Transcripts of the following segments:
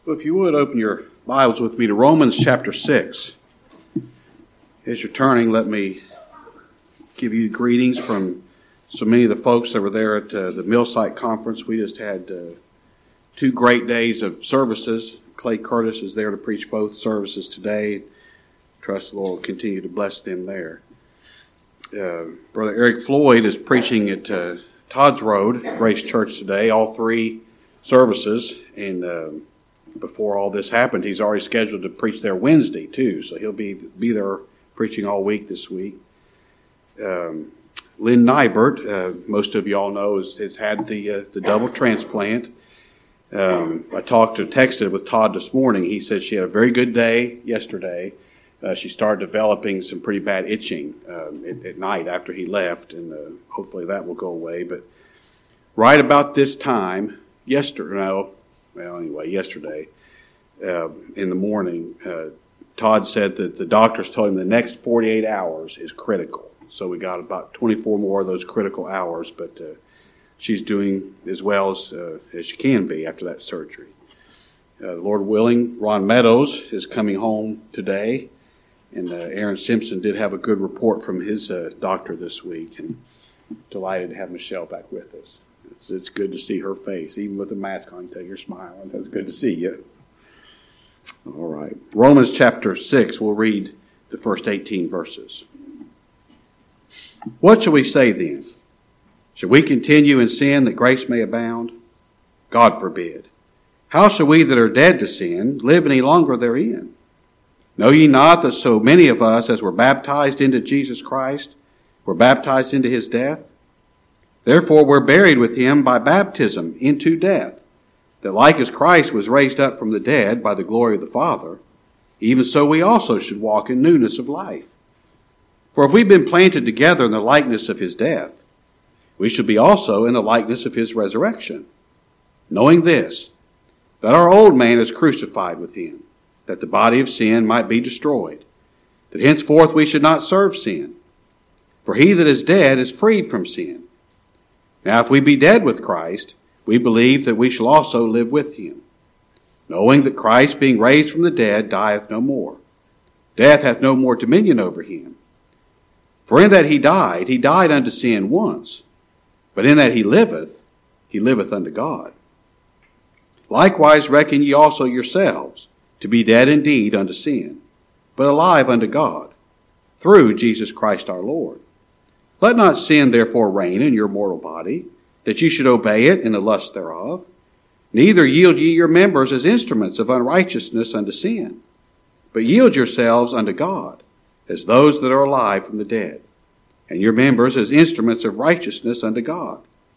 Well, if you would, open your Bibles with me to Romans chapter 6. As you're turning, let me give you greetings from so many of the folks that were there at the Millsite Conference. We just had 2 great days of services. Clay Curtis is there to preach both services today. Trust the Lord will continue to bless them there. Brother Eric Floyd is preaching at Todd's Road, Grace Church today, all 3 services. And before all this happened, he's already scheduled to preach there Wednesday too. So he'll be there preaching all week this week. Lynn Nybert, most of you all know, has had the double transplant. I texted with Todd this morning. He said she had a very good day yesterday. She started developing some pretty bad itching at night after he left, and hopefully that will go away. But right about this time, yesterday, in the morning, Todd said that the doctors told him the next 48 hours is critical. So we got about 24 more of those critical hours, but she's doing as well as she can be after that surgery. Lord willing, Ron Meadows is coming home today, and Aaron Simpson did have a good report from his doctor this week, and delighted to have Michelle back with us. It's good to see her face. Even with a mask on, you tell you're smiling. That's good to see you. All right. Romans chapter 6, we'll read the first 18 verses. What shall we say then? Shall we continue in sin that grace may abound? God forbid. How shall we that are dead to sin live any longer therein? Know ye not that so many of us as were baptized into Jesus Christ were baptized into his death? Therefore we're buried with him by baptism into death, that like as Christ was raised up from the dead by the glory of the Father, even so we also should walk in newness of life. For if we've been planted together in the likeness of his death, we shall be also in the likeness of his resurrection, knowing this, that our old man is crucified with him, that the body of sin might be destroyed, that henceforth we should not serve sin. For he that is dead is freed from sin. Now if we be dead with Christ, we believe that we shall also live with him, knowing that Christ, being raised from the dead, dieth no more. Death hath no more dominion over him. For in that he died unto sin once, but in that he liveth unto God. Likewise reckon ye also yourselves to be dead indeed unto sin, but alive unto God, through Jesus Christ our Lord. Let not sin therefore reign in your mortal body, that ye should obey it in the lust thereof. Neither yield ye your members as instruments of unrighteousness unto sin, but yield yourselves unto God, as those that are alive from the dead, and your members as instruments of righteousness unto God.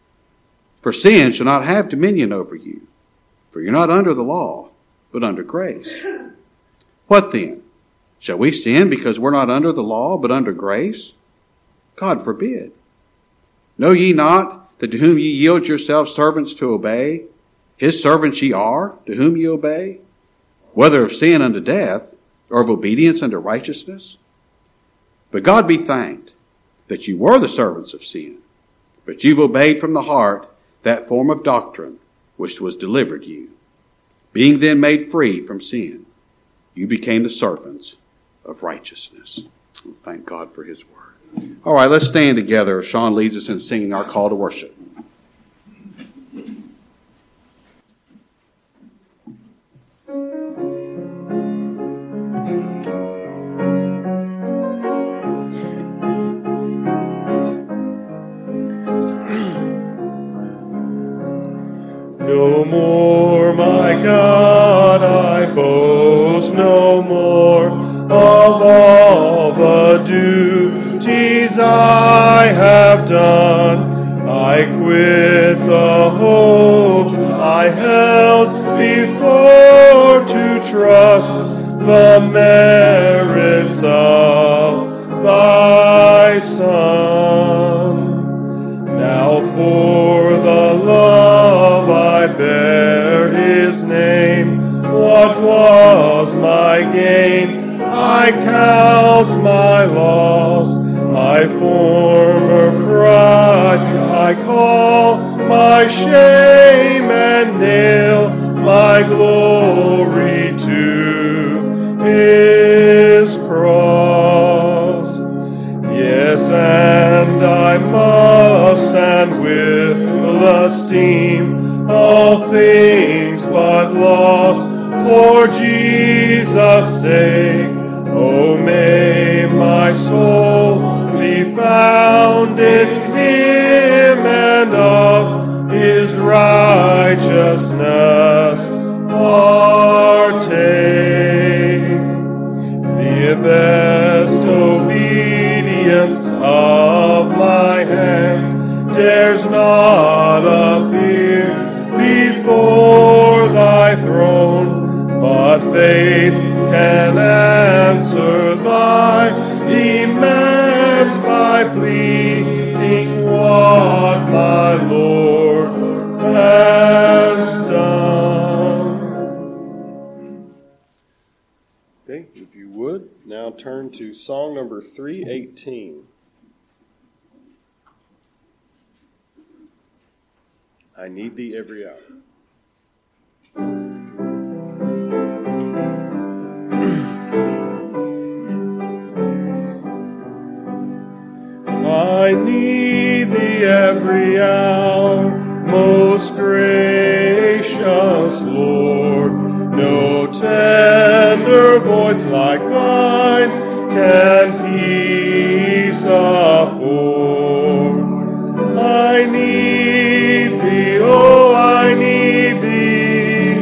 For sin shall not have dominion over you, for you're not under the law, but under grace. What then? Shall we sin because we're not under the law, but under grace? God forbid. Know ye not that to whom ye yield yourselves servants to obey, his servants ye are, to whom ye obey, whether of sin unto death, or of obedience unto righteousness? But God be thanked that you were the servants of sin, but you've obeyed from the heart that form of doctrine which was delivered you. Being then made free from sin, you became the servants of righteousness. Well, thank God for his word. All right, let's stand together as Sean leads us in singing our call to worship. No more, my God, I boast no more of all the duties I have done. I quit the hopes I held before to trust the merits of thy Son. Now for the love I bear his name, what was my gain? I count my loss, my former pride I call my shame, and nail my my glory to his cross. Yes, and I must and will esteem all things but lost for Jesus' sake. Oh, may my soul be found in him and of his righteousness partake. The best obedience of my hands dares not appear before thy throne, but faith can answer thy demands by pleading what my Lord has done. Okay, if you would, now turn to song number 318. I need thee every hour. I need thee every hour, most gracious Lord. No tender voice like thine can peace afford. I need thee, oh, I need thee.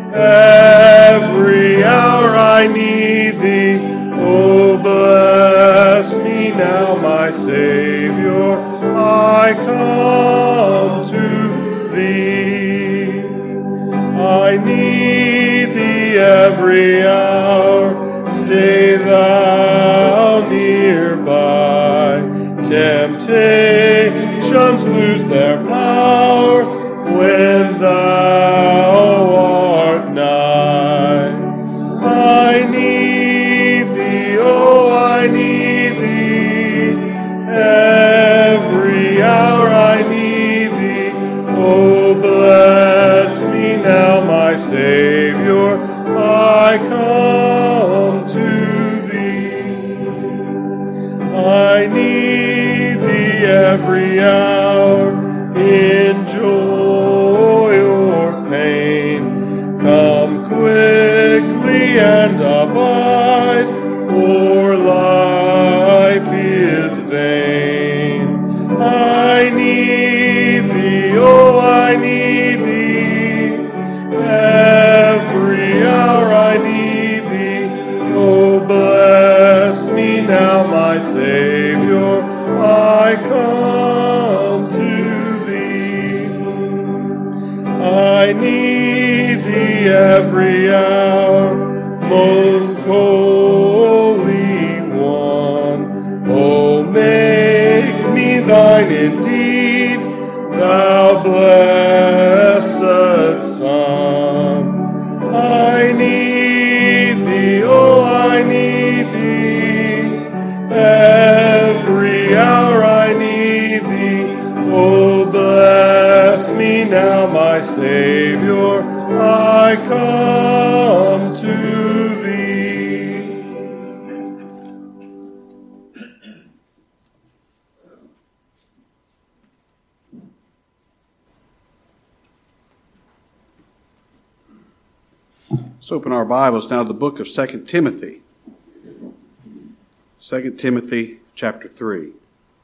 Every hour I need thee. Oh, bless me now, my Savior, I come to thee. I need thee every hour, stay thou nearby. Temptations lose their power when thou art nigh. I need thee, oh, I need thee. Every hour I need thee. Oh, bless me now, my Savior, I come to thee. I need thee every hour, in joy or pain. Come quickly and abide, or life is vain. I need thee, oh, I need thee. Every hour I need thee. Oh, bless me now, my Savior, I come to thee. I need thee every hour, most holy one. Oh, make me thine indeed, thou blessed Son. I need thee, oh, I need thee. Every hour I need thee. Oh, bless me now, my Savior, I come to thee. Let's open our Bibles now to the book of 2 Timothy. 2 Timothy chapter 3.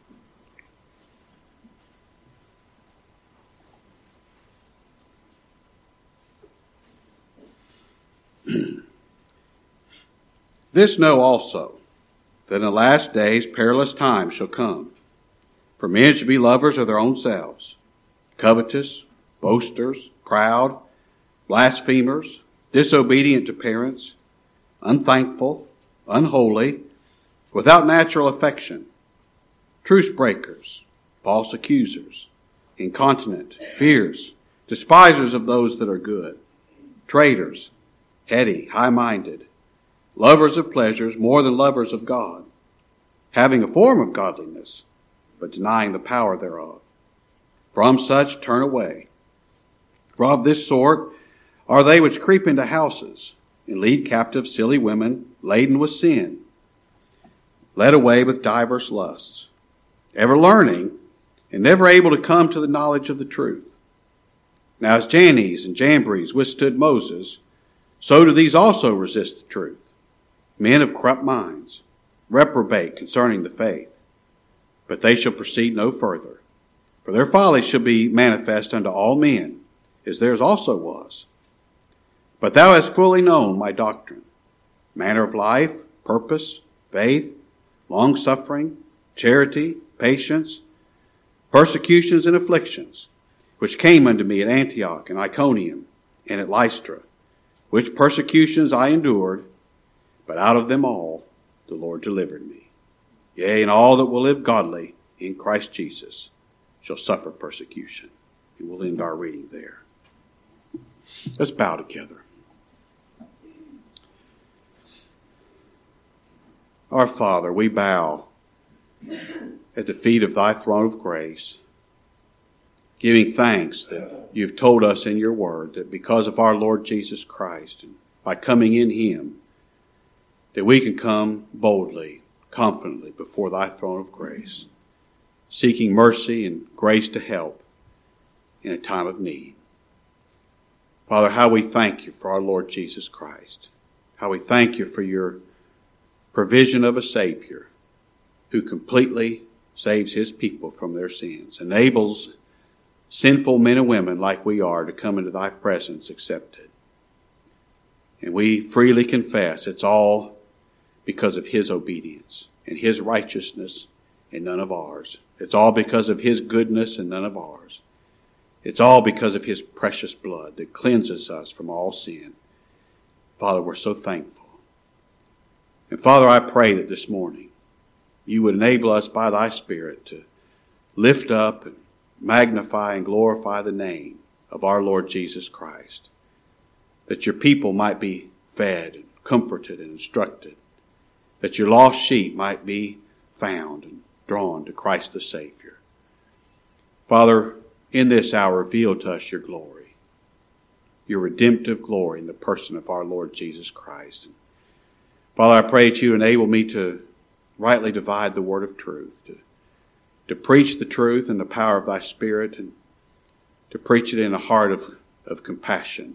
This know also, that in the last days perilous times shall come. For men shall be lovers of their own selves, covetous, boasters, proud, blasphemers, disobedient to parents, unthankful, unholy, without natural affection, truce breakers, false accusers, incontinent, fierce, despisers of those that are good, traitors, heady, high-minded, lovers of pleasures more than lovers of God, having a form of godliness, but denying the power thereof. From such turn away. For of this sort are they which creep into houses and lead captive silly women laden with sin, led away with divers lusts, ever learning and never able to come to the knowledge of the truth. Now as Jannes and Jambres withstood Moses, so do these also resist the truth. Men of corrupt minds, reprobate concerning the faith. But they shall proceed no further. For their folly shall be manifest unto all men, as theirs also was. But thou hast fully known my doctrine, manner of life, purpose, faith, long-suffering, charity, patience, persecutions and afflictions, which came unto me at Antioch and Iconium and at Lystra, which persecutions I endured, but out of them all the Lord delivered me. Yea, and all that will live godly in Christ Jesus shall suffer persecution. And we'll end our reading there. Let's bow together. Our Father, we bow at the feet of thy throne of grace, giving thanks that you've told us in your word that because of our Lord Jesus Christ, and by coming in him, that we can come boldly, confidently before thy throne of grace, seeking mercy and grace to help in a time of need. Father, how we thank you for our Lord Jesus Christ. How we thank you for your provision of a Savior who completely saves his people from their sins, enables sinful men and women like we are to come into thy presence accepted. And we freely confess it's all because of his obedience and his righteousness and none of ours. It's all because of his goodness and none of ours. It's all because of his precious blood that cleanses us from all sin. Father, we're so thankful. And Father, I pray that this morning you would enable us by thy Spirit to lift up and magnify and glorify the name of our Lord Jesus Christ, that your people might be fed and comforted and instructed, that your lost sheep might be found and drawn to Christ the Savior. Father, in this hour, reveal to us your glory, your redemptive glory in the person of our Lord Jesus Christ. Father, I pray that you enable me to rightly divide the word of truth, to preach the truth in the power of thy Spirit, and to preach it in a heart of compassion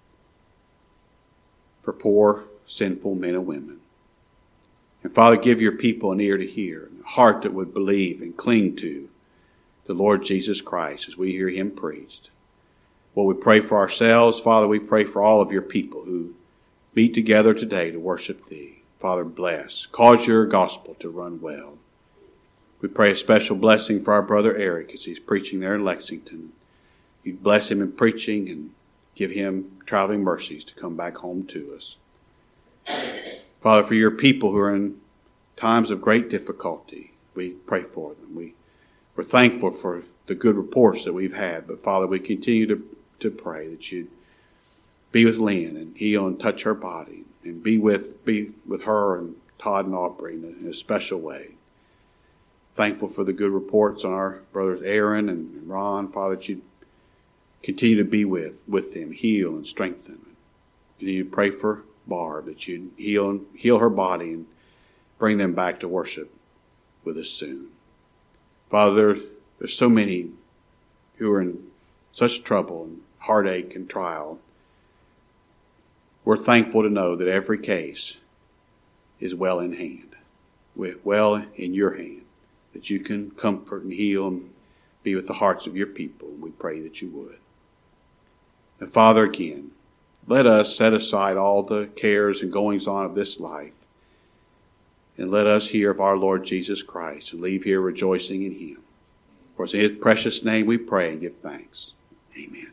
for poor, sinful men and women. And Father, give your people an ear to hear, and a heart that would believe and cling to the Lord Jesus Christ as we hear him preached. Well, we pray for ourselves. Father, we pray for all of your people who meet together today to worship thee. Father, bless. Cause your gospel to run well. We pray a special blessing for our brother Eric as he's preaching there in Lexington. You bless him in preaching and give him traveling mercies to come back home to us. Father, for your people who are in times of great difficulty, we pray for them. We're thankful for the good reports that we've had, but Father, we continue to pray that you'd be with Lynn and heal and touch her body, and be with her and Todd and Aubrey in a special way. Thankful for the good reports on our brothers Aaron and Ron. Father, that you'd continue to be with them, heal and strengthen them. Continue to pray for Barb, that you'd heal her body and bring them back to worship with us soon. Father, there's so many who are in such trouble and heartache and trial. We're thankful to know that every case is well in hand, well in your hand, that you can comfort and heal and be with the hearts of your people. We pray that you would. And Father, again, let us set aside all the cares and goings on of this life, and let us hear of our Lord Jesus Christ and leave here rejoicing in him. For it's in his precious name we pray and give thanks. Amen.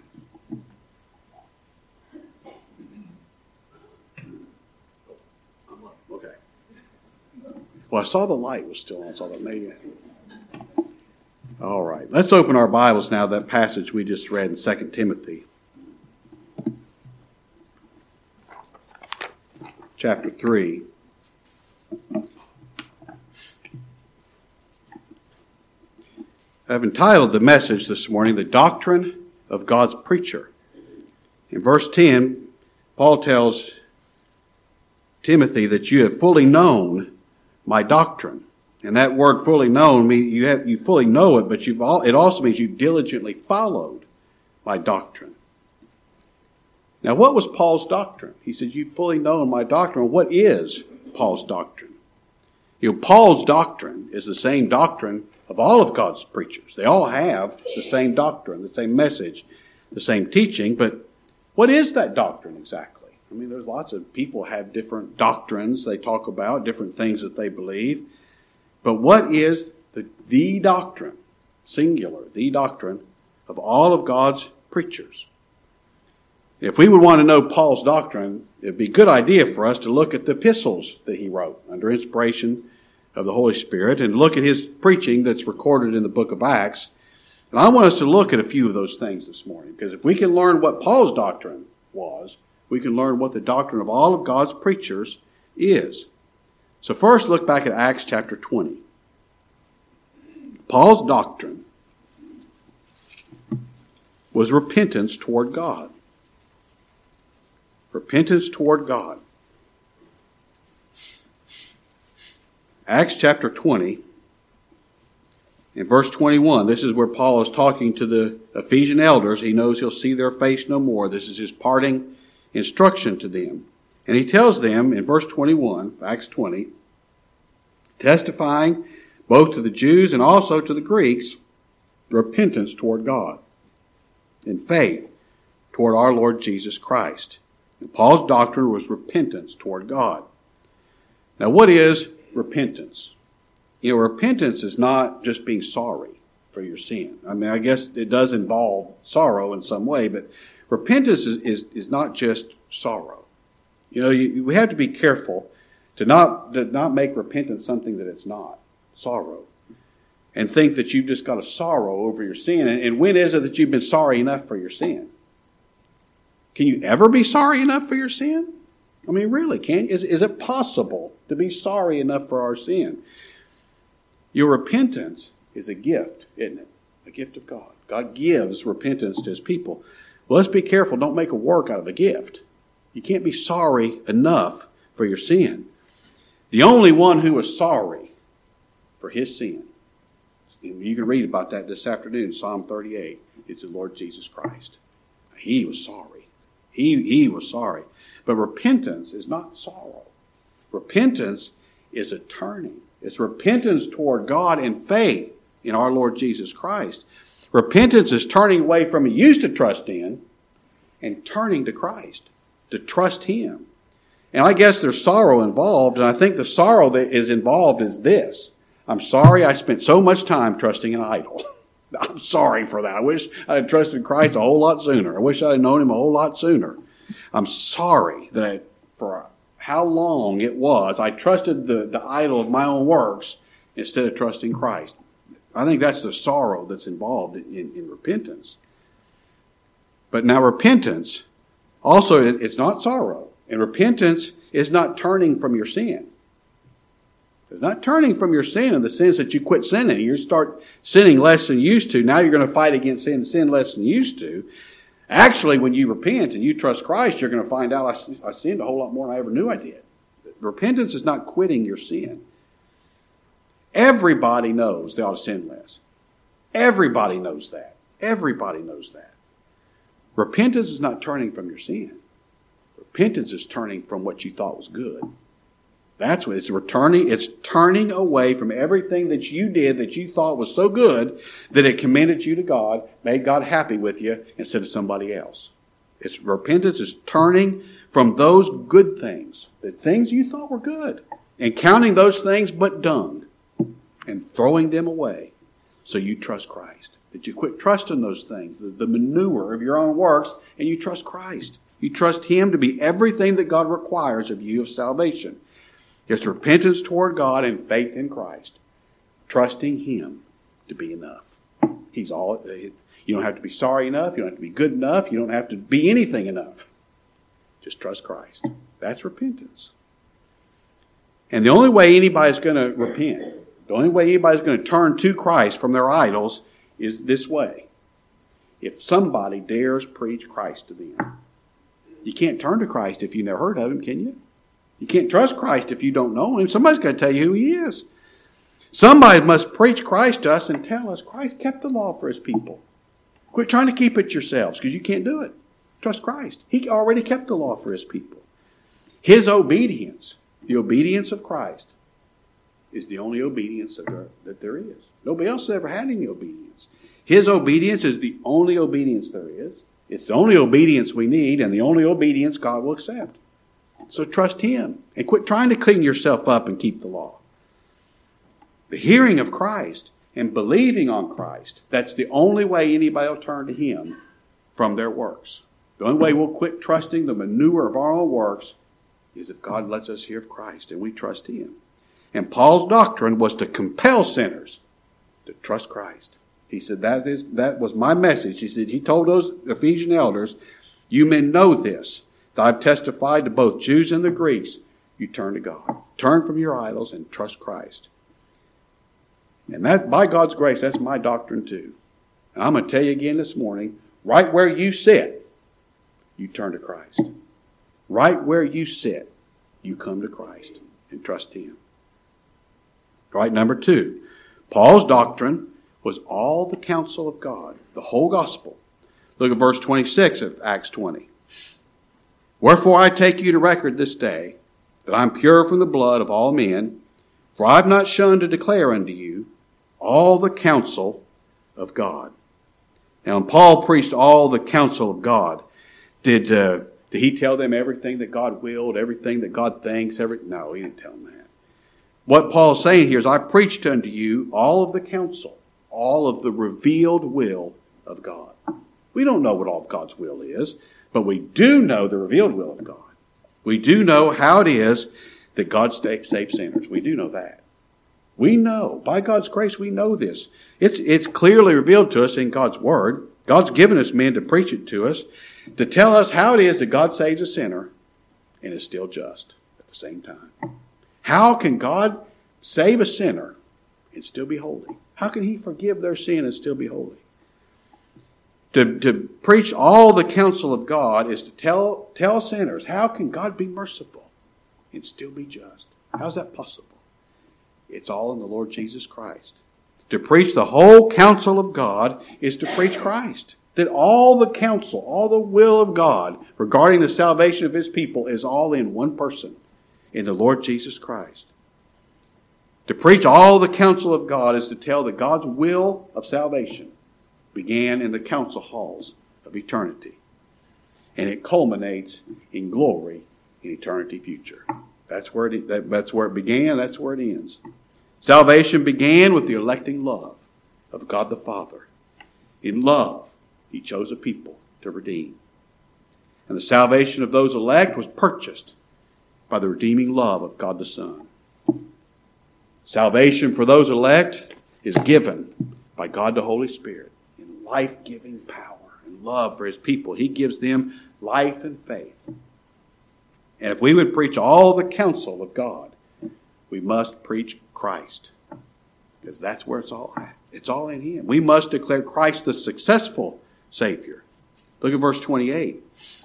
Okay. Well, I saw the light was still on, so that maybe. All right. Let's open our Bibles now to that passage we just read in 2 Timothy. Chapter 3. I've entitled the message this morning, The Doctrine of God's Preacher. In verse 10, Paul tells Timothy that you have fully known my doctrine. And that word fully known means you fully know it, but it also means you've diligently followed my doctrine. Now, what was Paul's doctrine? He said, you've fully known my doctrine. What is Paul's doctrine? Paul's doctrine is the same doctrine of all of God's preachers. They all have the same doctrine, the same message, the same teaching, but what is that doctrine exactly? I mean, there's lots of people have different doctrines they talk about, different things that they believe. But what is the doctrine, singular, the doctrine of all of God's preachers? If we would want to know Paul's doctrine, it would be a good idea for us to look at the epistles that he wrote under inspiration of the Holy Spirit and look at his preaching that's recorded in the book of Acts. And I want us to look at a few of those things this morning, because if we can learn what Paul's doctrine was, we can learn what the doctrine of all of God's preachers is. So first, look back at Acts chapter 20. Paul's doctrine was repentance toward God. Repentance toward God. Acts chapter 20, in verse 21, this is where Paul is talking to the Ephesian elders. He knows he'll see their face no more. This is his parting instruction to them. And he tells them in verse 21, Acts 20, testifying both to the Jews and also to the Greeks, repentance toward God and faith toward our Lord Jesus Christ. And Paul's doctrine was repentance toward God. Now, what is repentance? Repentance is not just being sorry for your sin. I mean, I guess it does involve sorrow in some way, but repentance is not just sorrow. We have to be careful to not make repentance something that it's not, sorrow, and think that you've just got a sorrow over your sin. And when is it that you've been sorry enough for your sin? Can you ever be sorry enough for your sin? I mean, really, is it possible to be sorry enough for our sin? Your repentance is a gift, isn't it? A gift of God. God gives repentance to his people. Well, let's be careful. Don't make a work out of a gift. You can't be sorry enough for your sin. The only one who was sorry for his sin, you can read about that this afternoon, Psalm 38, is the Lord Jesus Christ. He was sorry. He was sorry. But repentance is not sorrow. Repentance is a turning. It's repentance toward God and faith in our Lord Jesus Christ. Repentance is turning away from what you used to trust in and turning to Christ, to trust him. And I guess there's sorrow involved, and I think the sorrow that is involved is this. I'm sorry I spent so much time trusting an idol. I'm sorry for that. I wish I had trusted Christ a whole lot sooner. I wish I had known him a whole lot sooner. I'm sorry that for how long it was I trusted the idol of my own works instead of trusting Christ. I think that's the sorrow that's involved in repentance. But now repentance, also it's not sorrow. And repentance is not turning from your sin. It's not turning from your sin in the sense that you quit sinning. You start sinning less than you used to. Now you're going to fight against sin less than you used to. Actually, when you repent and you trust Christ, you're going to find out I sinned a whole lot more than I ever knew I did. Repentance is not quitting your sin. Everybody knows they ought to sin less. Everybody knows that. Everybody knows that. Repentance is not turning from your sin. Repentance is turning from what you thought was good. That's what it's returning. It's turning away from everything that you did that you thought was so good that it commended you to God, made God happy with you instead of somebody else. It's repentance is turning from those good things, the things you thought were good, and counting those things but dung and throwing them away so you trust Christ. That you quit trusting those things, the manure of your own works, and you trust Christ. You trust him to be everything that God requires of you of salvation. It's repentance toward God and faith in Christ. Trusting him to be enough. He's all. You don't have to be sorry enough. You don't have to be good enough. You don't have to be anything enough. Just trust Christ. That's repentance. And the only way anybody's going to repent, the only way anybody's going to turn to Christ from their idols is this way. If somebody dares preach Christ to them. You can't turn to Christ if you never heard of him, can you? You can't trust Christ if you don't know him. Somebody's got to tell you who he is. Somebody must preach Christ to us and tell us Christ kept the law for his people. Quit trying to keep it yourselves because you can't do it. Trust Christ. He already kept the law for his people. His obedience, the obedience of Christ, is the only obedience that there is. Nobody else has ever had any obedience. His obedience is the only obedience there is. It's the only obedience we need and the only obedience God will accept. So trust him and quit trying to clean yourself up and keep the law. The hearing of Christ and believing on Christ, that's the only way anybody will turn to him from their works. The only way we'll quit trusting the manure of our own works is if God lets us hear of Christ and we trust him. And Paul's doctrine was to compel sinners to trust Christ. He said, that was my message. He told those Ephesian elders, you men know this, that I've testified to both Jews and the Greeks. You turn to God. Turn from your idols and trust Christ. And that, by God's grace, that's my doctrine too. And I'm going to tell you again this morning, right where you sit, you turn to Christ. Right where you sit, you come to Christ and trust him. Right, number 2. Paul's doctrine was all the counsel of God, the whole gospel. Look at verse 26 of Acts 20. Wherefore I take you to record this day, that I am pure from the blood of all men, for I have not shunned to declare unto you all the counsel of God. Now, when Paul preached all the counsel of God, did he tell them everything that God willed, everything that God thinks? No, he didn't tell them that. What Paul's saying here is, I preached unto you all of the counsel, all of the revealed will of God. We don't know what all of God's will is, but we do know the revealed will of God. We do know how it is that God saves sinners. We do know that. We know, by God's grace, we know this. It's clearly revealed to us in God's Word. God's given us men to preach it to us, to tell us how it is that God saves a sinner and is still just at the same time. How can God save a sinner and still be holy? How can he forgive their sin and still be holy? To preach all the counsel of God is to tell sinners, how can God be merciful and still be just? How's that possible? It's all in the Lord Jesus Christ. To preach the whole counsel of God is to preach Christ. That all the counsel, all the will of God regarding the salvation of his people is all in one person, in the Lord Jesus Christ. To preach all the counsel of God is to tell that God's will of salvation began in the council halls of eternity. And it culminates in glory in eternity future. That's where it began, that's where it ends. Salvation began with the electing love of God the Father. In love, he chose a people to redeem. And the salvation of those elect was purchased by the redeeming love of God the Son. Salvation for those elect is given by God the Holy Spirit in life-giving power and love for his people. He gives them life and faith. And if we would preach all the counsel of God, we must preach Christ, because that's where it's all at. It's all in him. We must declare Christ the successful Savior. Look at verse 28.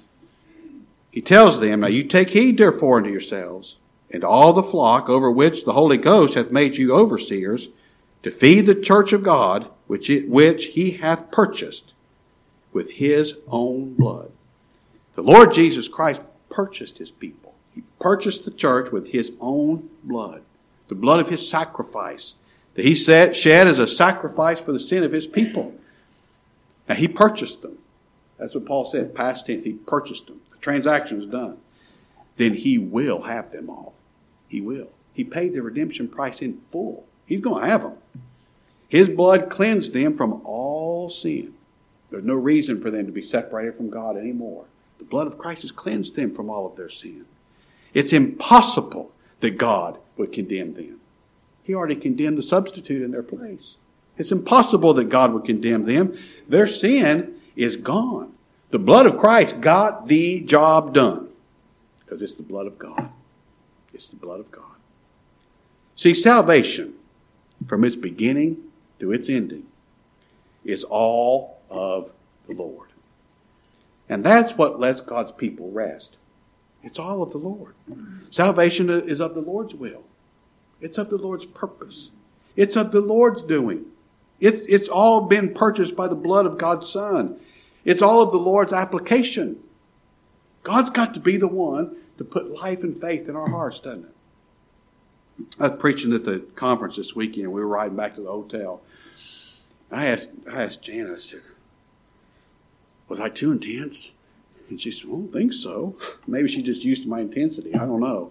He tells them, now you take heed therefore unto yourselves, and all the flock over which the Holy Ghost hath made you overseers, to feed the church of God, which he hath purchased with his own blood. The Lord Jesus Christ purchased his people. He purchased the church with his own blood, the blood of his sacrifice, that he shed as a sacrifice for the sin of his people. Now, he purchased them. That's what Paul said, past tense. He purchased them. The transaction was done. Then he will have them all. He will. He paid the redemption price in full. He's going to have them. His blood cleansed them from all sin. There's no reason for them to be separated from God anymore. The blood of Christ has cleansed them from all of their sin. It's impossible that God would condemn them. He already condemned the substitute in their place. It's impossible that God would condemn them. Their sin is gone. The blood of Christ got the job done, because it's the blood of God. It's the blood of God. See, salvation, from its beginning to its ending, is all of the Lord. And that's what lets God's people rest. It's all of the Lord. Salvation is of the Lord's will. It's of the Lord's purpose. It's of the Lord's doing. It's all been purchased by the blood of God's Son. It's all of the Lord's application. God's got to be the one to put life and faith in our hearts, doesn't it? I was preaching at the conference this weekend. We were riding back to the hotel. I asked Jan, I said, was I too intense? And she said, I don't think so. Maybe she's just used to my intensity. I don't know.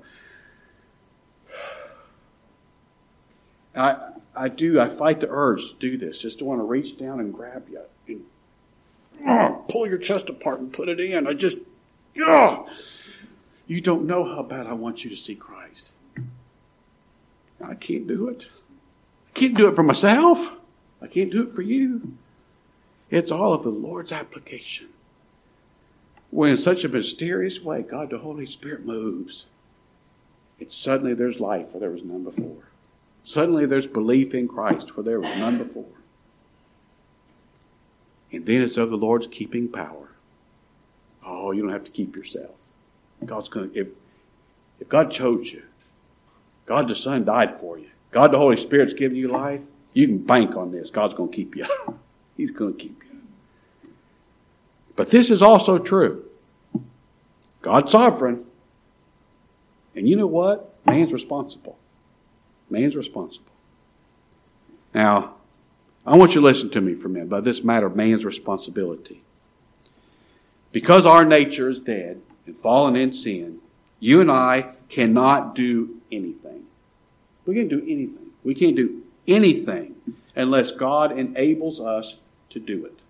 I fight the urge to do this, just to want to reach down and grab you and pull your chest apart and put it in. You don't know how bad I want you to see Christ. I can't do it. I can't do it for myself. I can't do it for you. It's all of the Lord's application. When in such a mysterious way, God, the Holy Spirit moves. It's suddenly there's life where there was none before. Suddenly there's belief in Christ where there was none before. And then it's of the Lord's keeping power. Oh, you don't have to keep yourself. God's going to, if God chose you, God the Son died for you, God the Holy Spirit's giving you life, you can bank on this. God's going to keep you. He's going to keep you. But this is also true. God's sovereign. And you know what? Man's responsible. Man's responsible. Now, I want you to listen to me for a minute about this matter of man's responsibility. Because our nature is dead and fallen in sin, you and I cannot do anything. We can't do anything. We can't do anything unless God enables us to do it.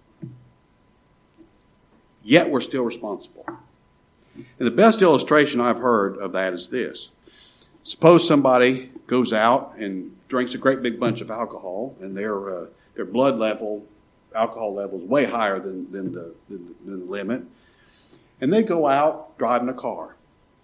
Yet we're still responsible. And the best illustration I've heard of that is this. Suppose somebody goes out and drinks a great big bunch of alcohol, and their blood level, alcohol level is way higher than the limit. And they go out driving a car.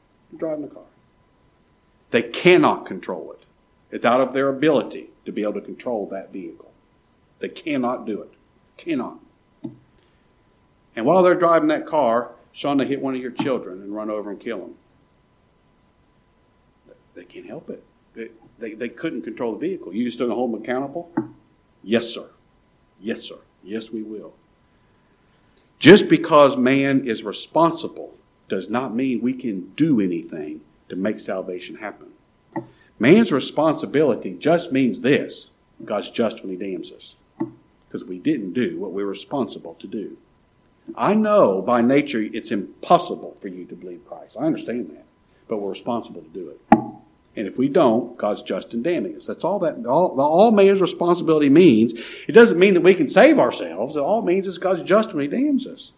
They cannot control it. It's out of their ability to be able to control that vehicle. They cannot do it. Cannot. And while they're driving that car, Sean, they hit one of your children and run over and kill them. They can't help it. They couldn't control the vehicle. You just going to hold them accountable? Yes, sir. Yes, sir. Yes, we will. Just because man is responsible does not mean we can do anything to make salvation happen. Man's responsibility just means this. God's just when he damns us. Because we didn't do what we're responsible to do. I know by nature it's impossible for you to believe Christ. I understand that. But we're responsible to do it. And if we don't, God's just in damning us. That's all man's responsibility means. It doesn't mean that we can save ourselves. It all means is God's just when he damns us.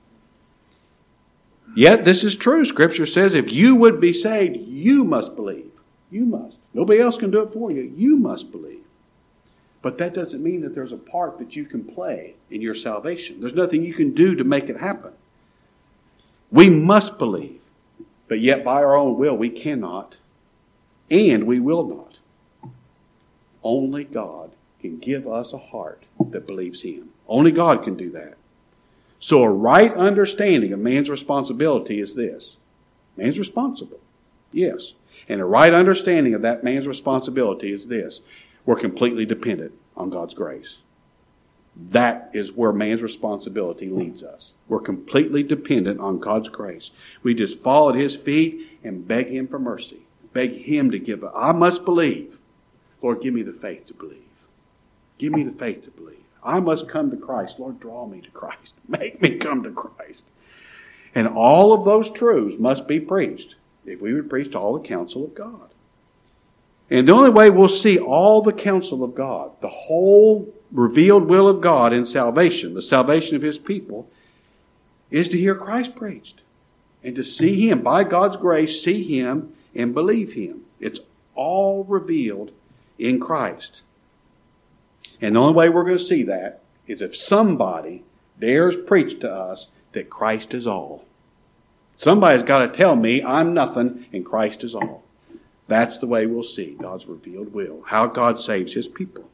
Yet this is true. Scripture says if you would be saved, you must believe. You must. Nobody else can do it for you. You must believe. But that doesn't mean that there's a part that you can play in your salvation. There's nothing you can do to make it happen. We must believe. But yet by our own will, we cannot. And we will not. Only God can give us a heart that believes him. Only God can do that. So a right understanding of man's responsibility is this. Man's responsible. Yes. And a right understanding of that man's responsibility is this. We're completely dependent on God's grace. That is where man's responsibility leads us. We're completely dependent on God's grace. We just fall at his feet and beg him for mercy. Beg him to give us. I must believe. Lord, give me the faith to believe. Give me the faith to believe. I must come to Christ. Lord, draw me to Christ. Make me come to Christ. And all of those truths must be preached if we would preach all the counsel of God. And the only way we'll see all the counsel of God, the whole revealed will of God in salvation, the salvation of his people, is to hear Christ preached. And to see him, by God's grace, see him and believe him. It's all revealed in Christ. And the only way we're going to see that is if somebody dares preach to us that Christ is all. Somebody's got to tell me I'm nothing and Christ is all. That's the way we'll see God's revealed will, how God saves his people.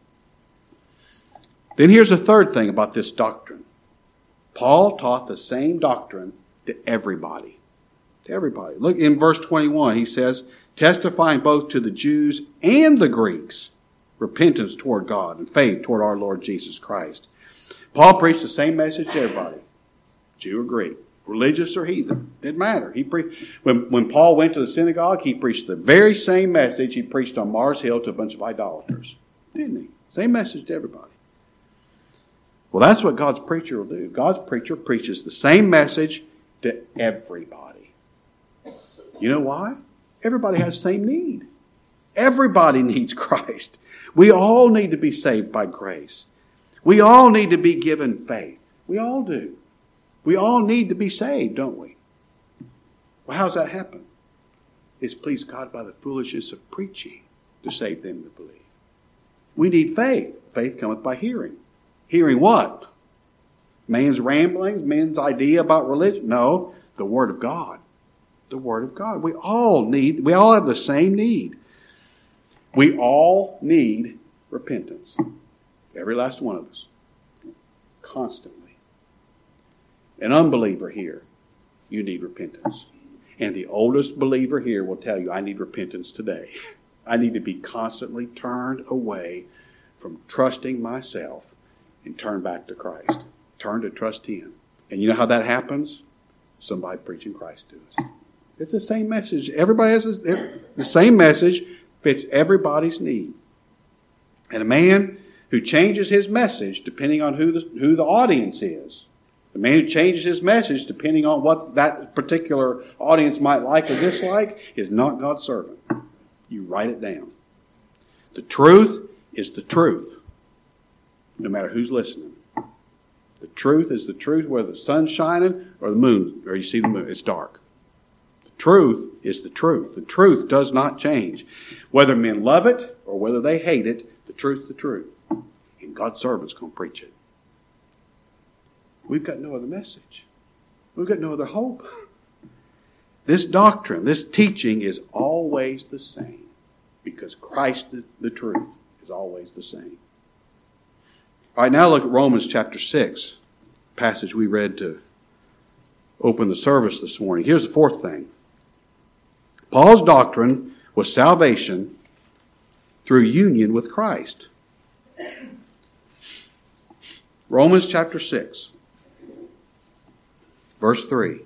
Then here's a third thing about this doctrine. Paul taught the same doctrine to everybody. To everybody. Look in verse 21, he says, testifying both to the Jews and the Greeks, repentance toward God and faith toward our Lord Jesus Christ. Paul preached the same message to everybody, Jew or Greek, religious or heathen. Didn't matter. When Paul went to the synagogue, he preached the very same message he preached on Mars Hill to a bunch of idolaters. Didn't he? Same message to everybody. Well, that's what God's preacher will do. God's preacher preaches the same message to everybody. You know why? Everybody has the same need. Everybody needs Christ. We all need to be saved by grace. We all need to be given faith. We all do. We all need to be saved, don't we? Well, how's that happen? It's pleased God by the foolishness of preaching to save them that believe. We need faith. Faith cometh by hearing. Hearing what? Man's ramblings, man's idea about religion? No, the Word of God. The Word of God. We all have the same need. We all need repentance. Every last one of us. Constantly. An unbeliever here, you need repentance. And the oldest believer here will tell you, I need repentance today. I need to be constantly turned away from trusting myself and turn back to Christ. Turn to trust Him. And you know how that happens? Somebody preaching Christ to us. It's the same message. Everybody has the same message, fits everybody's need. And a man who changes his message depending on who the audience is, the man who changes his message depending on what that particular audience might like or dislike, is not God's servant. You write it down. The truth is the truth, no matter who's listening. The truth is the truth, whether the sun's shining or the moon, or you see the moon, it's dark. The truth is the truth. The truth does not change. Whether men love it or whether they hate it, the truth's the truth. And God's servant's going to preach it. We've got no other message. We've got no other hope. This doctrine, this teaching is always the same because Christ, the truth, is always the same. All right, now look at Romans chapter 6, passage we read to open the service this morning. Here's the fourth thing. Paul's doctrine was salvation through union with Christ. Romans chapter 6, verse 3.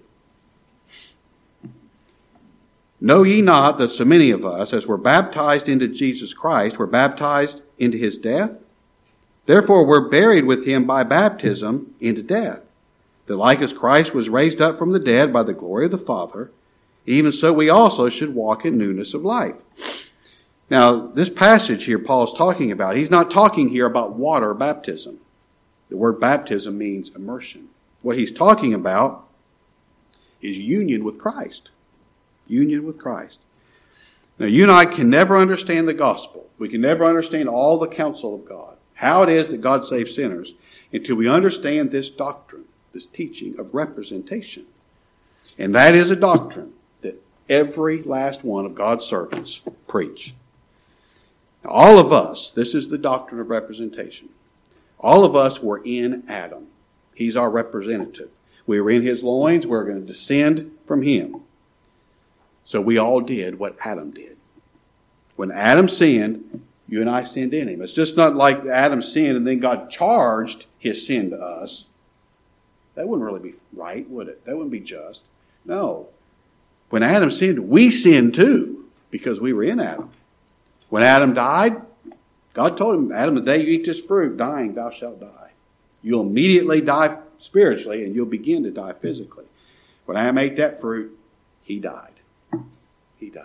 Know ye not that so many of us, as were baptized into Jesus Christ, were baptized into his death? Therefore we're buried with him by baptism into death, that like as Christ was raised up from the dead by the glory of the Father, even so we also should walk in newness of life. Now, this passage here Paul's talking about, he's not talking here about water baptism. The word baptism means immersion. What he's talking about is union with Christ. Union with Christ. Now, you and I can never understand the gospel. We can never understand all the counsel of God, how it is that God saves sinners, until we understand this doctrine, this teaching of representation. And that is a doctrine that every last one of God's servants preach. Now, all of us, this is the doctrine of representation. All of us were in Adam. He's our representative. We were in his loins. We're going to descend from him. So we all did what Adam did. When Adam sinned, you and I sinned in him. It's just not like Adam sinned and then God charged his sin to us. That wouldn't really be right, would it? That wouldn't be just. No. When Adam sinned, we sinned too, because we were in Adam. When Adam died, God told him, Adam, the day you eat this fruit, dying thou shalt die. You'll immediately die spiritually and you'll begin to die physically. When Adam ate that fruit, he died. He died.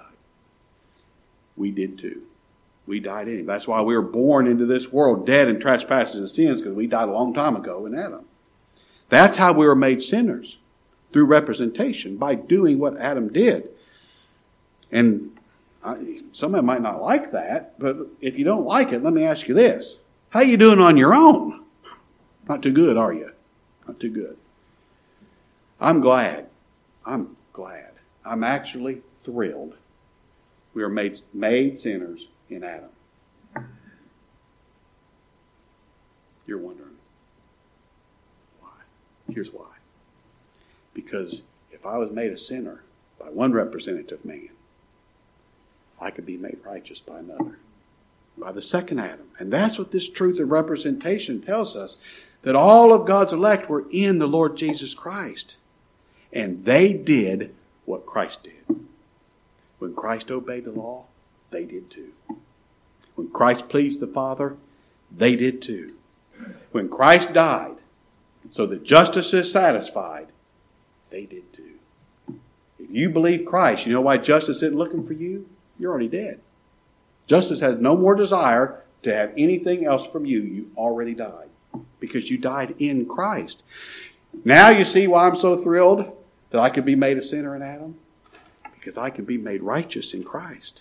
We did too. We died in him. That's why we were born into this world dead in trespasses and sins, because we died a long time ago in Adam. That's how we were made sinners, through representation, by doing what Adam did. And some of them might not like that, but if you don't like it, let me ask you this. How you doing on your own? Not too good, are you? Not too good. I'm glad. I'm actually thrilled. We are made sinners in Adam. You're wondering why. Here's why. Because if I was made a sinner by one representative man, I could be made righteous by another, by the second Adam. And that's what this truth of representation tells us, that all of God's elect were in the Lord Jesus Christ. And they did what Christ did. When Christ obeyed the law, they did too. When Christ pleased the Father, they did too. When Christ died so that justice is satisfied, they did too. If you believe Christ, you know why justice isn't looking for you? You're already dead. Justice has no more desire to have anything else from you. You already died because you died in Christ. Now you see why I'm so thrilled that I could be made a sinner in Adam? Because I can be made righteous in Christ.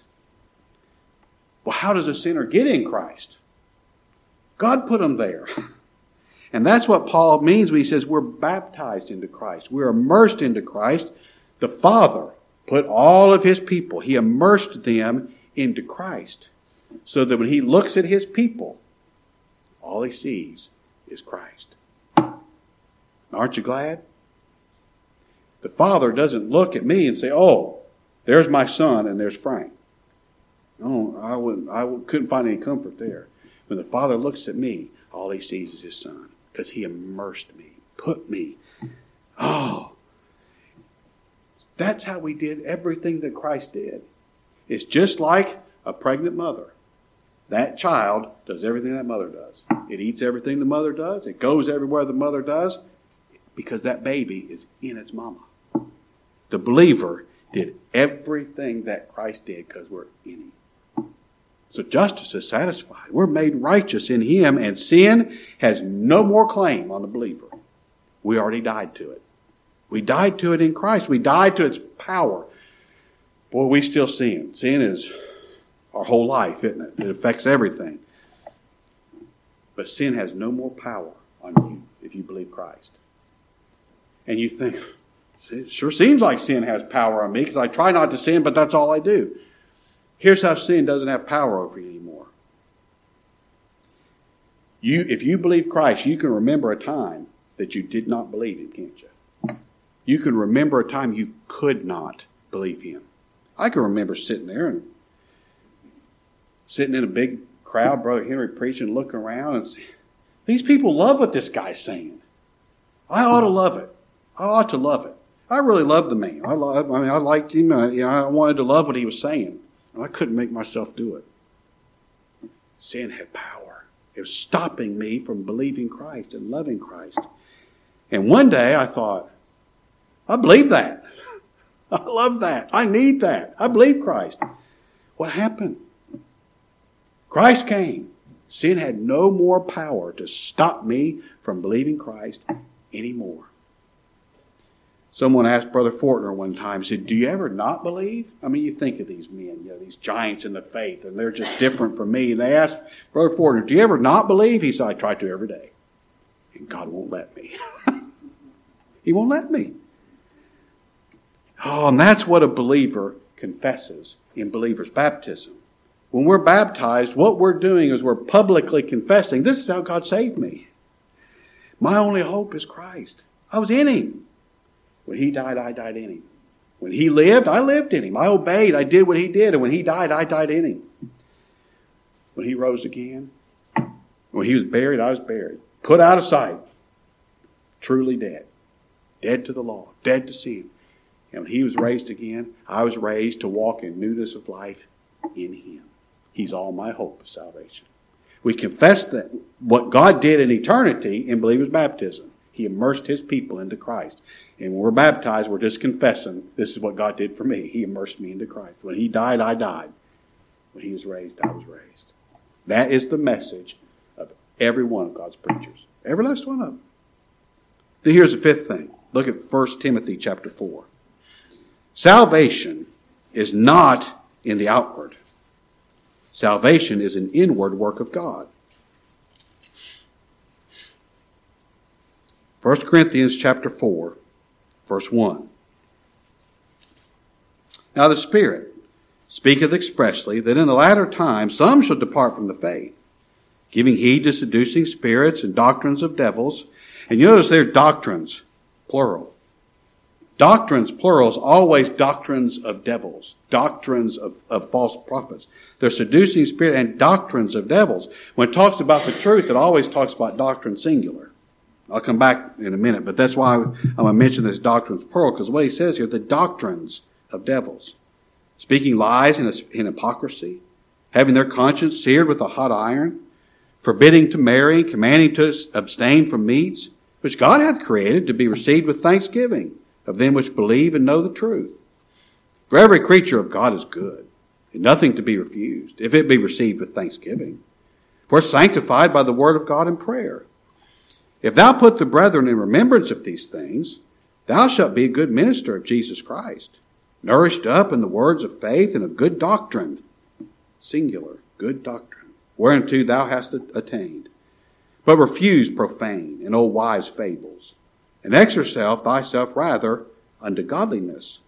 Well, how does a sinner get in Christ? God put them there. And that's what Paul means when he says we're baptized into Christ. We're immersed into Christ. The Father put all of his people, he immersed them into Christ, so that when he looks at his people, all he sees is Christ. Aren't you glad? The Father doesn't look at me and say, oh, there's my son and there's Frank. No, I couldn't find any comfort there. When the Father looks at me, all he sees is his son, because he immersed me, put me. Oh, that's how we did everything that Christ did. It's just like a pregnant mother. That child does everything that mother does. It eats everything the mother does. It goes everywhere the mother does, because that baby is in its mama. The believer did everything that Christ did because we're in him. So justice is satisfied. We're made righteous in him, and sin has no more claim on the believer. We already died to it. We died to it in Christ. We died to its power. Boy, we still sin. Sin is our whole life, isn't it? It affects everything. But sin has no more power on you if you believe Christ. And you think, it sure seems like sin has power on me because I try not to sin, but that's all I do. Here's how sin doesn't have power over you anymore. If you believe Christ, you can remember a time that you did not believe him, can't you? You can remember a time you could not believe him. I can remember sitting there and sitting in a big crowd, Brother Henry preaching, looking around and saying, these people love what this guy's saying. I ought to love it. I ought to love it. I really loved the man. I liked him. I wanted to love what he was saying. And I couldn't make myself do it. Sin had power. It was stopping me from believing Christ and loving Christ. And one day I thought, I believe that. I love that. I need that. I believe Christ. What happened? Christ came. Sin had no more power to stop me from believing Christ anymore. Someone asked Brother Fortner one time, said, do you ever not believe? I mean, you think of these men, these giants in the faith, and they're just different from me. And they asked Brother Fortner, do you ever not believe? He said, I try to every day. And God won't let me. He won't let me. Oh, and that's what a believer confesses in believer's baptism. When we're baptized, what we're doing is we're publicly confessing, this is how God saved me. My only hope is Christ. I was in him. When he died, I died in him. When he lived, I lived in him. I obeyed. I did what he did. And when he died, I died in him. When he rose again, when he was buried, I was buried. Put out of sight. Truly dead. Dead to the law. Dead to sin. And when he was raised again, I was raised to walk in newness of life in him. He's all my hope of salvation. We confess that what God did in eternity in believer's baptism. He immersed his people into Christ. And when we're baptized, we're just confessing, this is what God did for me. He immersed me into Christ. When he died, I died. When he was raised, I was raised. That is the message of every one of God's preachers. Every last one of them. Then here's the fifth thing. Look at 1 Timothy chapter 4. Salvation is not in the outward. Salvation is an inward work of God. 1 Corinthians chapter 4, verse 1. Now the Spirit speaketh expressly that in the latter time some shall depart from the faith, giving heed to seducing spirits and doctrines of devils. And you notice they're doctrines, plural. Doctrines, plural, is always doctrines of devils, doctrines of false prophets. They're seducing spirit and doctrines of devils. When it talks about the truth, it always talks about doctrine singular. I'll come back in a minute, but that's why I'm going to mention this doctrines, plural, because what he says here, the doctrines of devils. Speaking lies in hypocrisy, having their conscience seared with a hot iron, forbidding to marry, commanding to abstain from meats, which God hath created to be received with thanksgiving of them which believe and know the truth. For every creature of God is good, and nothing to be refused, if it be received with thanksgiving. For it's sanctified by the word of God in prayer. If thou put the brethren in remembrance of these things, thou shalt be a good minister of Jesus Christ, nourished up in the words of faith and of good doctrine, singular, good doctrine, whereunto thou hast attained. But refuse profane and old wise fables, and exercise thyself rather unto godliness.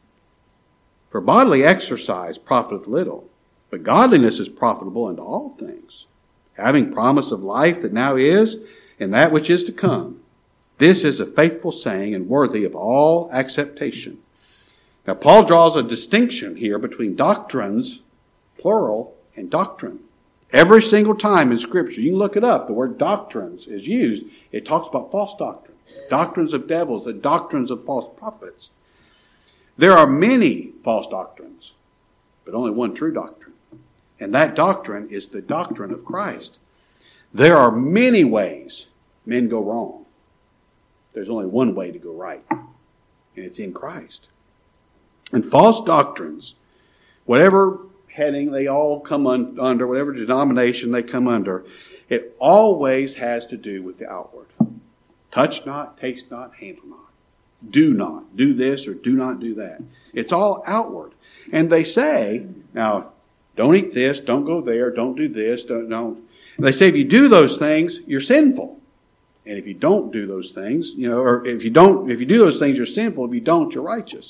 For bodily exercise profiteth little, but godliness is profitable unto all things, having promise of life that now is, and that which is to come. This is a faithful saying and worthy of all acceptation. Now, Paul draws a distinction here between doctrines, plural, and doctrine. Every single time in Scripture, you can look it up, the word doctrines is used. It talks about false doctrine, doctrines of devils, the doctrines of false prophets. There are many false doctrines, but only one true doctrine. And that doctrine is the doctrine of Christ. There are many ways men go wrong. There's only one way to go right, and it's in Christ. And false doctrines, whatever heading they all come under, whatever denomination they come under, it always has to do with the outward. Touch not, taste not, handle not. Do not do this or do not do that. It's all outward. And they say, now, don't eat this, don't go there, don't do this, don't. They say if you do those things, you're sinful. And if you don't do those things, or if you do those things, you're sinful. If you don't, you're righteous.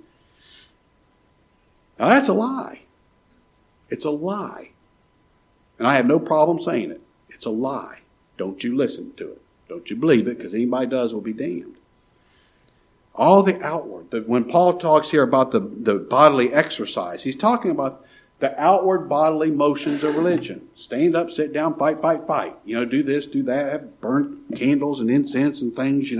Now that's a lie. It's a lie. And I have no problem saying it. It's a lie. Don't you listen to it. Don't you believe it, because anybody does will be damned. All the outward. When Paul talks here about the bodily exercise, he's talking about the outward bodily motions of religion. Stand up, sit down, fight, fight, fight. Do this, do that, have burnt candles and incense and things,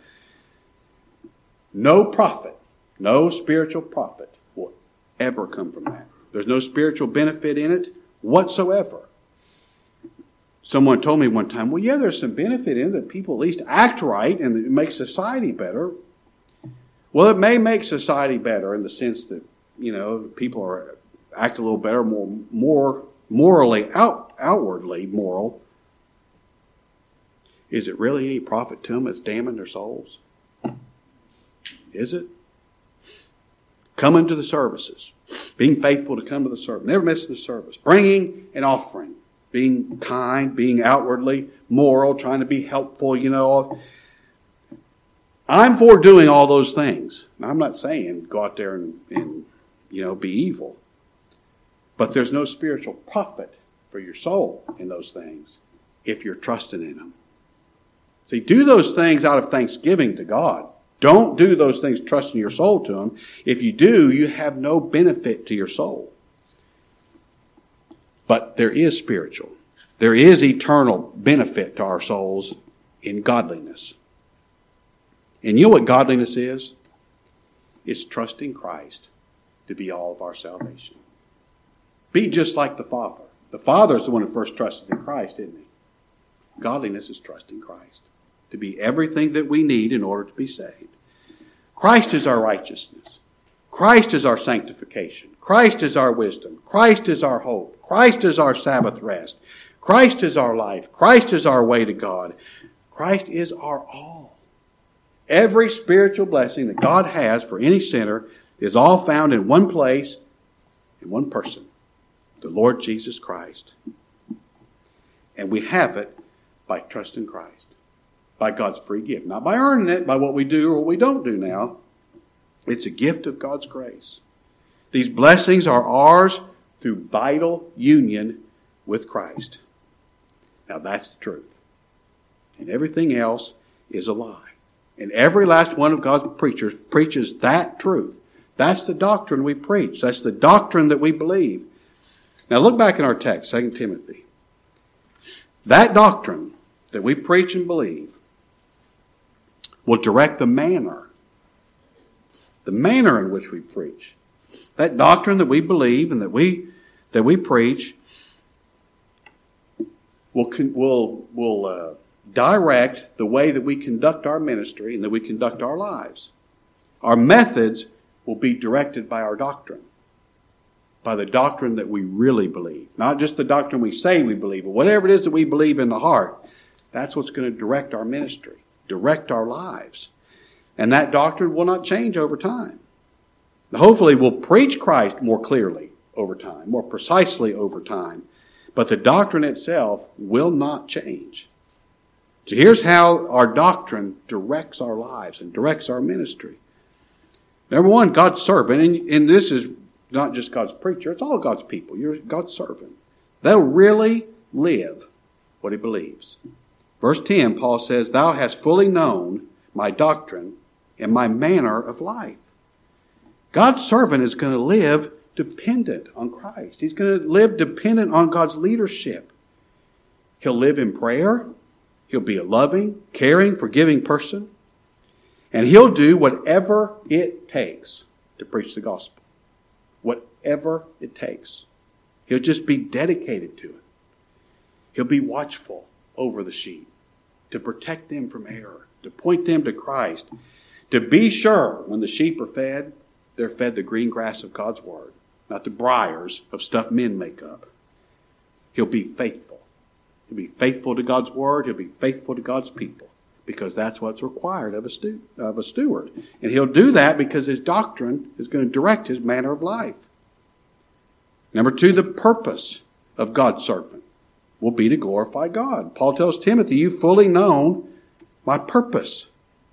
No profit, no spiritual profit will ever come from that. There's no spiritual benefit in it whatsoever. Someone told me one time, well, yeah, there's some benefit in it that people at least act right and it makes society better. Well, it may make society better in the sense that, people act a little better, more morally, outwardly moral. Is it really any profit to them? It's damning their souls. Is it? Coming to the services, being faithful to come to the service, never missing the service, bringing an offering, being kind, being outwardly moral, trying to be helpful, I'm for doing all those things. Now, I'm not saying go out there and be evil. But there's no spiritual profit for your soul in those things if you're trusting in them. See, do those things out of thanksgiving to God. Don't do those things trusting your soul to Him. If you do, you have no benefit to your soul. But there is spiritual. There is eternal benefit to our souls in godliness. And you know what godliness is? It's trusting Christ to be all of our salvation. Be just like the Father. The Father is the one who first trusted in Christ, isn't he? Godliness is trusting Christ to be everything that we need in order to be saved. Christ is our righteousness. Christ is our sanctification. Christ is our wisdom. Christ is our hope. Christ is our Sabbath rest. Christ is our life. Christ is our way to God. Christ is our all. Every spiritual blessing that God has for any sinner is all found in one place, in one person, the Lord Jesus Christ. And we have it by trusting Christ, by God's free gift. Not by earning it, by what we do or what we don't do now. It's a gift of God's grace. These blessings are ours through vital union with Christ. Now that's the truth. And everything else is a lie. And every last one of God's preachers preaches that truth. That's the doctrine we preach. That's the doctrine that we believe. Now look back in our text, 2 Timothy. That doctrine that we preach and believe will direct the manner in which we preach. That doctrine that we believe and that we preach will direct the way that we conduct our ministry and that we conduct our lives. Our methods will be directed by our doctrine, by the doctrine that we really believe. Not just the doctrine we say we believe, but whatever it is that we believe in the heart, that's what's going to direct our ministry, direct our lives. And that doctrine will not change over time. Hopefully we'll preach Christ more clearly over time, more precisely over time, but the doctrine itself will not change. So here's how our doctrine directs our lives and directs our ministry. Number one, God's servant, and this is not just God's preacher, it's all God's people. You're God's servant. They'll really live what he believes. Verse 10, Paul says, "Thou hast fully known my doctrine and my manner of life." God's servant is going to live dependent on Christ. He's going to live dependent on God's leadership. He'll live in prayer. He'll be a loving, caring, forgiving person. And he'll do whatever it takes to preach the gospel. Whatever it takes. He'll just be dedicated to it. He'll be watchful over the sheep, to protect them from error, to point them to Christ, to be sure when the sheep are fed, they're fed the green grass of God's word, not the briars of stuff men make up. He'll be faithful. He'll be faithful to God's word. He'll be faithful to God's people, because that's what's required of a steward. And he'll do that because his doctrine is going to direct his manner of life. Number two, the purpose of God's servant will be to glorify God. Paul tells Timothy, "You've fully known my purpose."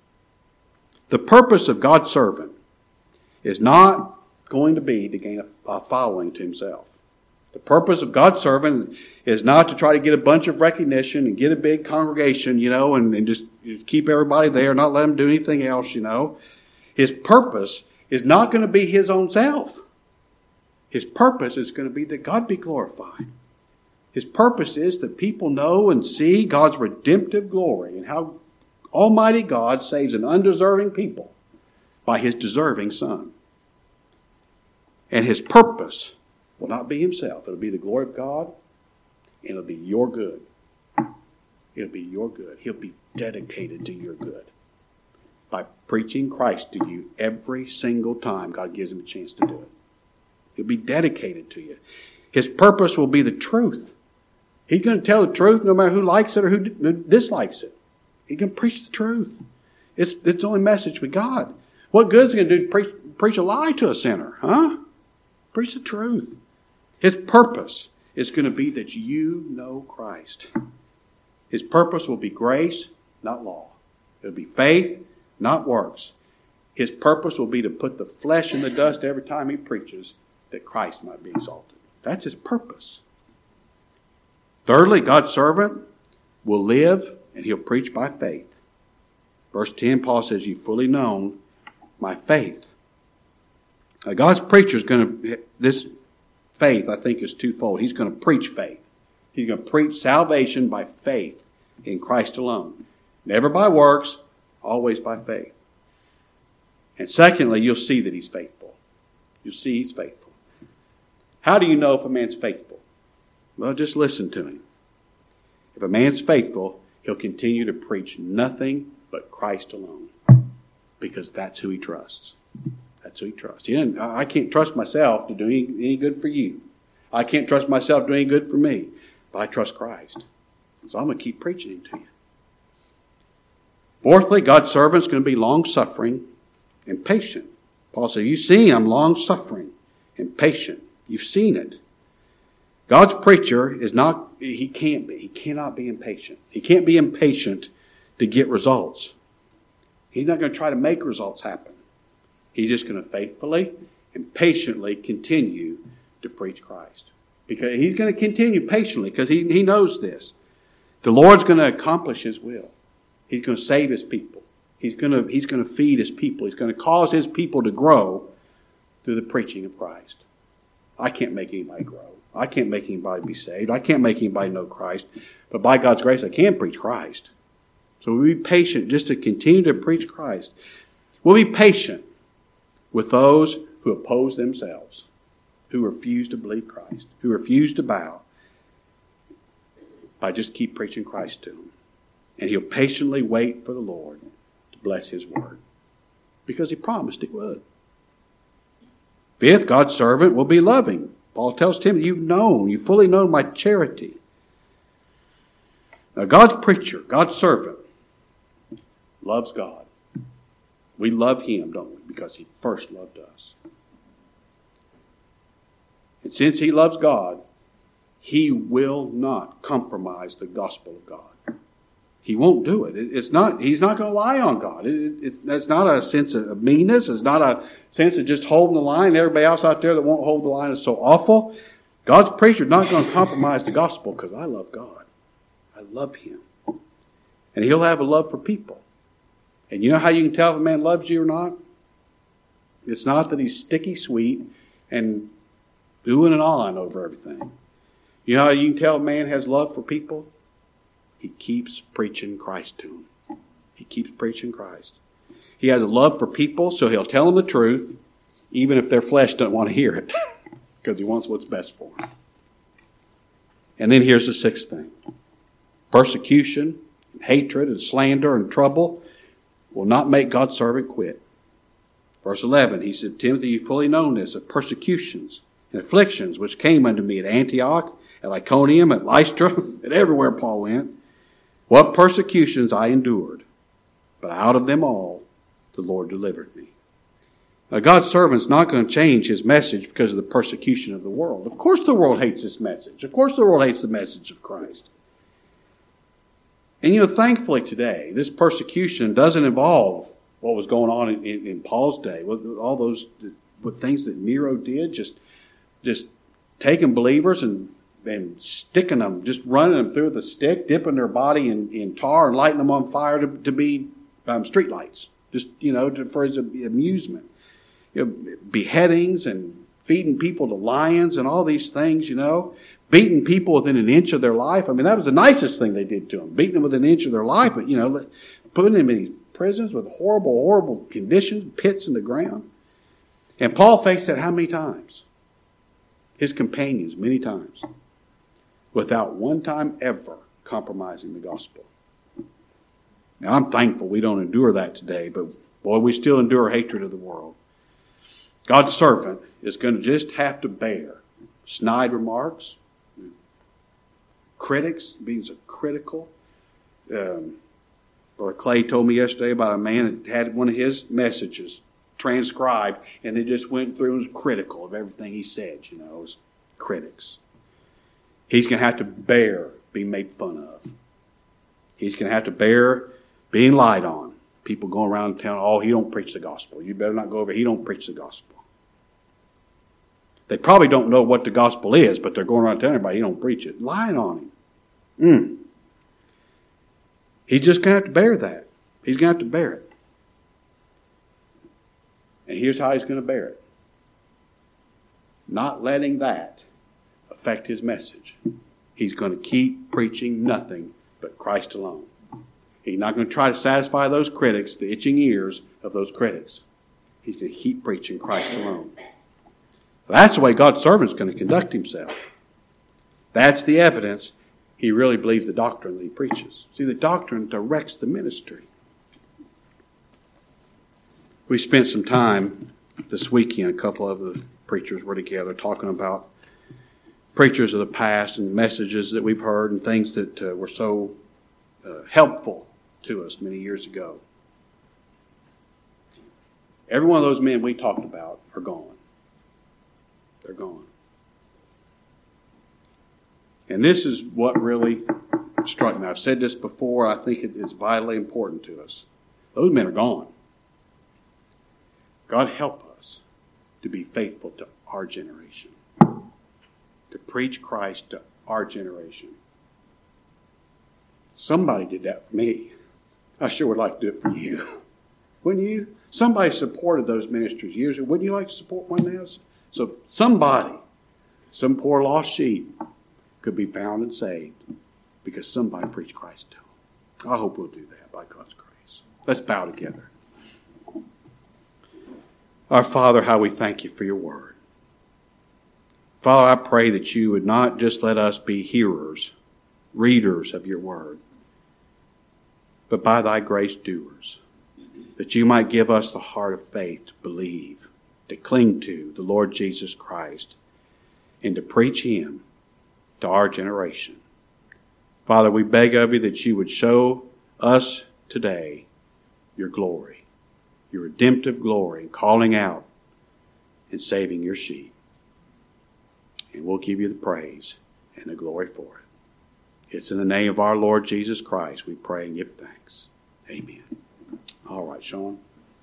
The purpose of God's servant is not going to be to gain a following to himself. The purpose of God's servant is not to try to get a bunch of recognition and get a big congregation, and just keep everybody there, not let them do anything else, His purpose is not going to be his own self. His purpose is going to be that God be glorified. His purpose is that people know and see God's redemptive glory and how Almighty God saves an undeserving people by his deserving Son. And his purpose will not be himself. It'll be the glory of God, and it'll be your good. It'll be your good. He'll be dedicated to your good by preaching Christ to you every single time God gives him a chance to do it. He'll be dedicated to you. His purpose will be the truth. He's going to tell the truth no matter who likes it or who dislikes it. He can preach the truth. It's the only message we got. What good is it going to do to preach a lie to a sinner? Huh? Preach the truth. His purpose is going to be that you know Christ. His purpose will be grace, not law. It'll be faith, not works. His purpose will be to put the flesh in the dust every time he preaches, that Christ might be exalted. That's his purpose. Thirdly, God's servant will live and he'll preach by faith. Verse 10, Paul says, "You've fully known my faith." Now, God's preacher is going to, this faith, I think, is twofold. He's going to preach faith. He's going to preach salvation by faith in Christ alone. Never by works, always by faith. And secondly, you'll see that he's faithful. You'll see he's faithful. How do you know if a man's faithful? Well, just listen to him. If a man's faithful, he'll continue to preach nothing but Christ alone, because that's who he trusts. That's who he trusts. I can't trust myself to do any good for you. I can't trust myself to do any good for me, but I trust Christ. So I'm going to keep preaching him to you. Fourthly, God's servant's going to be long-suffering and patient. Paul said, "You've seen I'm long-suffering and patient." You've seen it. God's preacher is not, he cannot be impatient. He can't be impatient to get results. He's not going to try to make results happen. He's just going to faithfully and patiently continue to preach Christ. Because he's going to continue patiently because he knows this. The Lord's going to accomplish his will. He's going to save his people. He's going to feed his people. He's going to cause his people to grow through the preaching of Christ. I can't make anybody grow. I can't make anybody be saved. I can't make anybody know Christ. But by God's grace, I can preach Christ. So we'll be patient just to continue to preach Christ. We'll be patient with those who oppose themselves, who refuse to believe Christ, who refuse to bow, by just keep preaching Christ to them. And he'll patiently wait for the Lord to bless his word, because he promised he would. Fifth, God's servant will be loving. Paul tells Timothy, you've fully known my charity. Now, God's preacher, God's servant, loves God. We love him, don't we? Because he first loved us. And since he loves God, he will not compromise the gospel of God. He won't do it. He's not going to lie on God. That's not a sense of meanness. It's not a sense of just holding the line. Everybody else out there that won't hold the line is so awful. God's preacher is not going to compromise the gospel, because I love God. I love him. And he'll have a love for people. And you know how you can tell if a man loves you or not? It's not that he's sticky sweet and oohing and ahhing over everything. You know how you can tell a man has love for people? He keeps preaching Christ to them. He keeps preaching Christ. He has a love for people, so he'll tell them the truth, even if their flesh doesn't want to hear it, because he wants what's best for them. And then here's the sixth thing. Persecution, hatred, and slander, and trouble will not make God's servant quit. Verse 11, he said, Timothy, you've fully known this, of persecutions and afflictions which came unto me at Antioch, at Iconium, at Lystra, and everywhere Paul went. What persecutions I endured, but out of them all the Lord delivered me. Now, God's servant's not going to change his message because of the persecution of the world. Of course the world hates this message. Of course the world hates the message of Christ. And thankfully today, this persecution doesn't involve what was going on in Paul's day, with all those with things that Nero did, just taking believers and sticking them, just running them through the stick, dipping their body in tar and lighting them on fire to be street lights, just, for his amusement. Beheadings and feeding people to lions and all these things, beating people within an inch of their life. I mean, that was the nicest thing they did to them, beating them within an inch of their life, but, putting them in these prisons with horrible, horrible conditions, pits in the ground. And Paul faced that how many times? His companions, many times, without one time ever compromising the gospel. Now, I'm thankful we don't endure that today, but boy, we still endure hatred of the world. God's servant is going to just have to bear snide remarks, critics, being so critical. Brother Clay told me yesterday about a man that had one of his messages transcribed, and they just went through and was critical of everything he said, it was critics. He's going to have to bear being made fun of. He's going to have to bear being lied on. People going around town, he don't preach the gospel. You better not go over, he don't preach the gospel. They probably don't know what the gospel is, but they're going around telling everybody he don't preach it. Lying on him. He's just going to have to bear that. He's going to have to bear it. And here's how he's going to bear it. Not letting that affect his message. He's going to keep preaching nothing but Christ alone. He's not going to try to satisfy those critics, the itching ears of those critics. He's going to keep preaching Christ alone. That's the way God's servant's going to conduct himself. That's the evidence he really believes the doctrine that he preaches. See, the doctrine directs the ministry. We spent some time this weekend, a couple of the preachers were together talking about preachers of the past and messages that we've heard and things that were so helpful to us many years ago. Every one of those men we talked about are gone. They're gone. And this is what really struck me. I've said this before. I think it is vitally important to us. Those men are gone. God help us to be faithful to our generation. To preach Christ to our generation. Somebody did that for me. I sure would like to do it for you. Wouldn't you? Somebody supported those ministries years ago. Wouldn't you like to support one now? So somebody, some poor lost sheep, could be found and saved because somebody preached Christ to them. I hope we'll do that by God's grace. Let's bow together. Our Father, how we thank you for your word. Father, I pray that you would not just let us be hearers, readers of your word, but by thy grace, doers, that you might give us the heart of faith to believe, to cling to the Lord Jesus Christ, and to preach him to our generation. Father, we beg of you that you would show us today your glory, your redemptive glory, in calling out and saving your sheep. And we'll give you the praise and the glory for it. It's in the name of our Lord Jesus Christ we pray and give thanks. Amen. All right, Sean.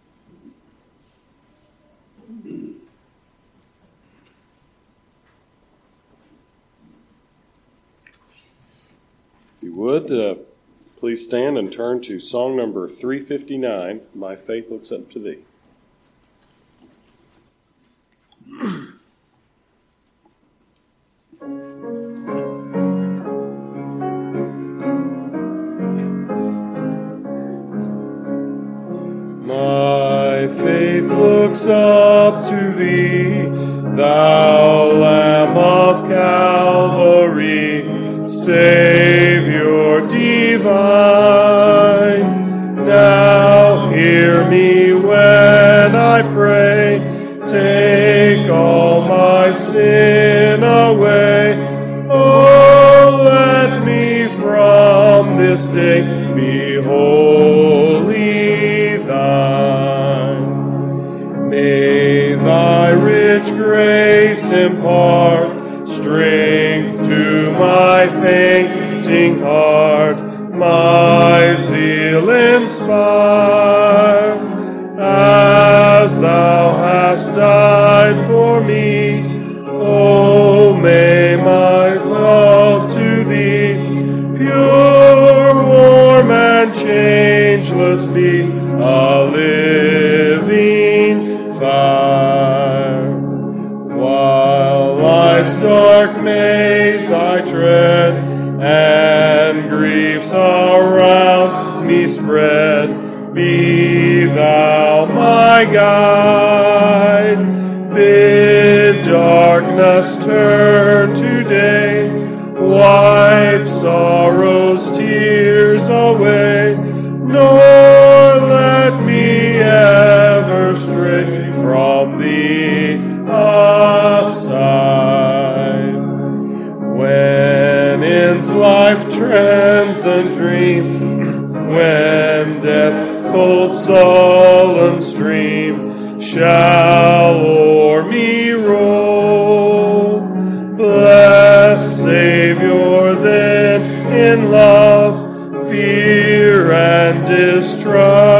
If you would, please stand and turn to song number 359, My Faith Looks Up to Thee. My faith looks up to thee, thou Lamb of Calvary, Savior divine. Now hear me when I pray, take all my sin away. Oh, let me from this day be wholly thine. May thy rich grace impart strength to my fainting heart, my zeal inspire, as thou hast died for me. Oh, may my love to thee pure, warm, and changeless be, a living fire. While life's dark maze I tread, and griefs around me spread, be thou my guide. Bid darkness turn to day, wipe sorrow's tears away, nor let me ever stray from thee aside. When ends life transient dream, when death's cold sullen stream shall o'er me roll, blessed Savior, then in love, fear, and distrust